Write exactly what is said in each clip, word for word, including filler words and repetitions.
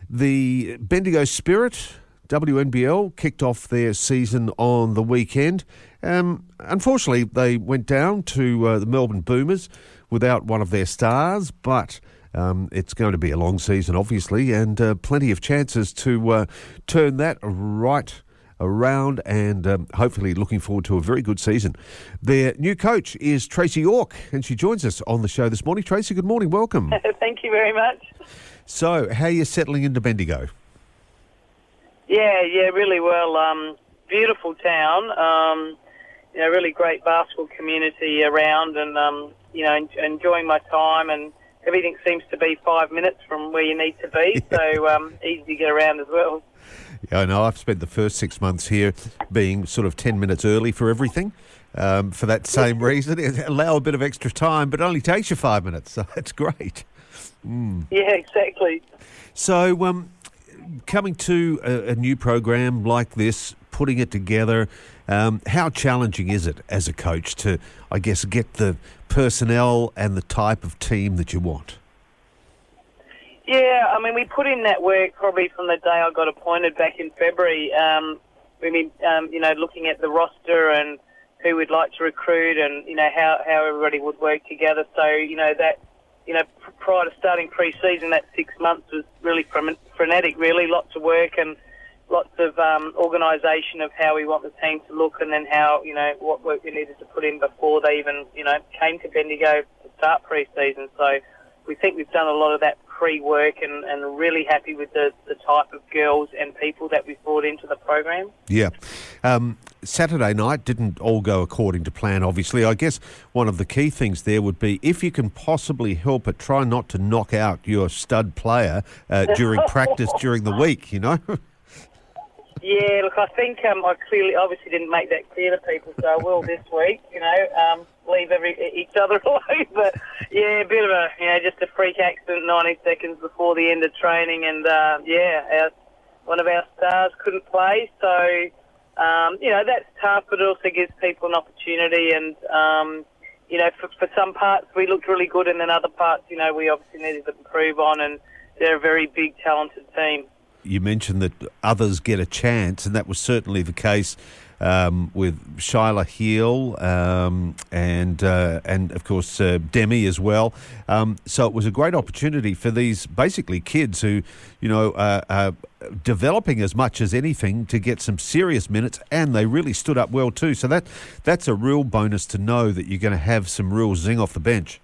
The Bendigo Spirit, W N B L, kicked off their season on the weekend. Um, unfortunately, they went down to uh, the Melbourne Boomers without one of their stars, but um, it's going to be a long season, obviously, and uh, plenty of chances to uh, turn that right around, and um, hopefully looking forward to a very good season. Their new coach is Tracy York, and she joins us on the show this morning. Tracy, good morning, welcome. Thank you very much. So, how are you settling into Bendigo? Yeah, yeah, really well. Um, beautiful town. Um, you know, really great basketball community around, and um, you know, en- enjoying my time. And everything seems to be five minutes from where you need to be, so um, easy to get around as well. Yeah, I know. I've spent the first six months here being sort of ten minutes early for everything. Um, for that same reason, allow a bit of extra time, but it only takes you five minutes, so that's great. Mm. Yeah, exactly. So, um, coming to a, a new program like this, putting it together, um, how challenging is it as a coach to, I guess, get the personnel and the type of team that you want? Yeah, I mean, we put in that work probably from the day I got appointed back in February. Um, we've been, um, you know, looking at the roster and who we'd like to recruit, and you know how, how everybody would work together. So, you know, that, you know, prior to starting pre-season, that six months was really frenetic. Really, lots of work and lots of um, organisation of how we want the team to look, and then how, you know, what work we needed to put in before they even, you know, came to Bendigo to start pre-season. So we think we've done a lot of that pre-work, and, and really happy with the, the type of girls and people that we've brought into the program. Yeah. Um, Saturday night didn't all go according to plan, obviously. I guess one of the key things there would be, if you can possibly help it, try not to knock out your stud player uh, during practice during the week, you know? Yeah, look, I think um, I clearly, obviously didn't make that clear to people, so I will this week, you know, um, leave every each other alone. But, yeah, a bit of a, you know, just a freak accident ninety seconds before the end of training, and, uh, yeah, our, one of our stars couldn't play. So, um, you know, that's tough, but it also gives people an opportunity. And, um, you know, for, for some parts we looked really good, and then other parts, you know, we obviously needed to improve on, and they're a very big, talented team. You mentioned that others get a chance, and that was certainly the case um, with Shyla Heel um, and, uh, and of course, uh, Demi as well. Um, so it was a great opportunity for these basically kids who, you know, uh, are developing as much as anything to get some serious minutes, and they really stood up well too. So that that's a real bonus to know that you're going to have some real zing off the bench.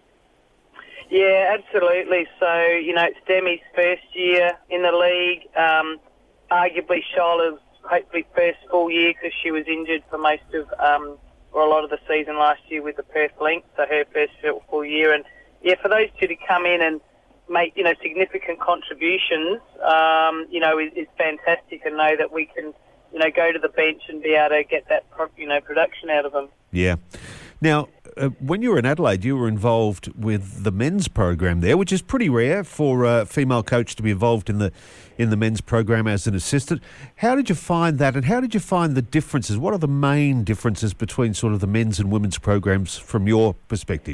Yeah, absolutely. So, you know, it's Demi's first year in the league. Um, arguably, Shyla's hopefully first full year, because she was injured for most of, um, or a lot of the season last year with the Perth Lynx, so her first full year. And, yeah, for those two to come in and make, you know, significant contributions, um, you know, is, is fantastic, and know that we can, you know, go to the bench and be able to get that, you know, production out of them. Yeah. Now, uh, when you were in Adelaide, you were involved with the men's program there, which is pretty rare for a female coach to be involved in the in the men's program as an assistant. How did you find that, and how did you find the differences? What are the main differences between sort of the men's and women's programs from your perspective?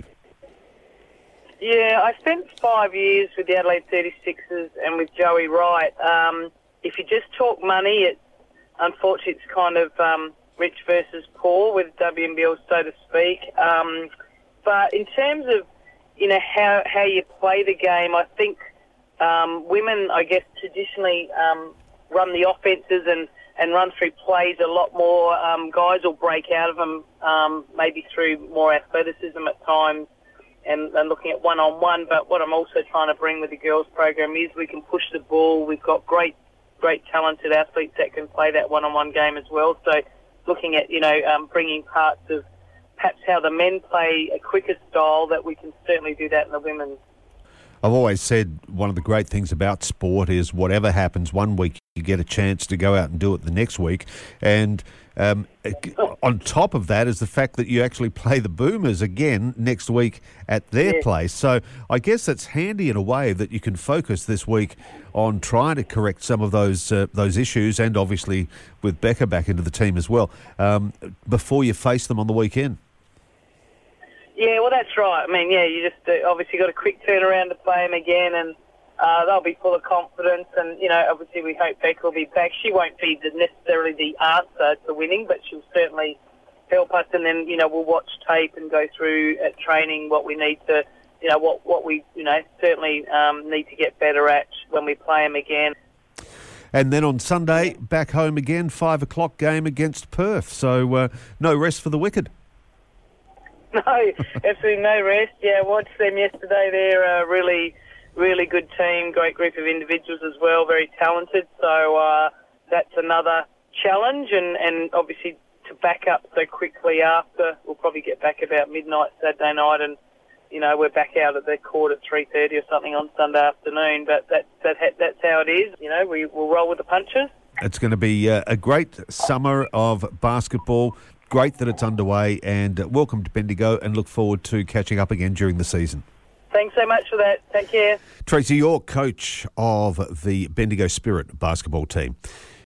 Yeah, I spent five years with the Adelaide thirty-sixers and with Joey Wright. Um, if you just talk money, it's unfortunately it's kind of um, rich versus poor with W N B L, so to speak. Um, but in terms of, you know, how how you play the game, I think um, women, I guess, traditionally um, run the offences and, and run through plays a lot more. Um, guys will break out of them um, maybe through more athleticism at times and, and looking at one-on-one. But what I'm also trying to bring with the girls program is we can push the ball. We've got great, great talented athletes that can play that one-on-one game as well. So looking at, you know, um, bringing parts of perhaps how the men play a quicker style, that we can certainly do that in the women's. I've always said one of the great things about sport is whatever happens one week, you get a chance to go out and do it the next week. And um, on top of that is the fact that you actually play the Boomers again next week at their yeah. place. So I guess that's handy in a way that you can focus this week on trying to correct some of those uh, those issues, and obviously with Becca back into the team as well, um, before you face them on the weekend. Yeah, well, that's right. I mean, yeah, you just uh, obviously got a quick turnaround to play them again, and Uh, they'll be full of confidence, and, you know, obviously we hope Becca will be back. She won't be the, necessarily the answer to winning, but she'll certainly help us, and then, you know, we'll watch tape and go through at training what we need to, you know, what, what we, you know, certainly um, need to get better at when we play them again. And then on Sunday, back home again, five o'clock game against Perth. So uh, no rest for the wicked. No, absolutely no rest. Yeah, I watched them yesterday. They're a really, really good team, great group of individuals as well, very talented. So uh, that's another challenge, and, and obviously to back up so quickly after, we'll probably get back about midnight Saturday night, and you know, we're back out at the court at three thirty or something on Sunday afternoon, but that, that that's how it is. You know, we will roll with the punches. It's going to be uh, a great summer of basketball. Great that it's underway, and uh, welcome to Bendigo, and look forward to catching up again during the season. Thanks so much for that. Take care. Tracy York, coach of the Bendigo Spirit basketball team.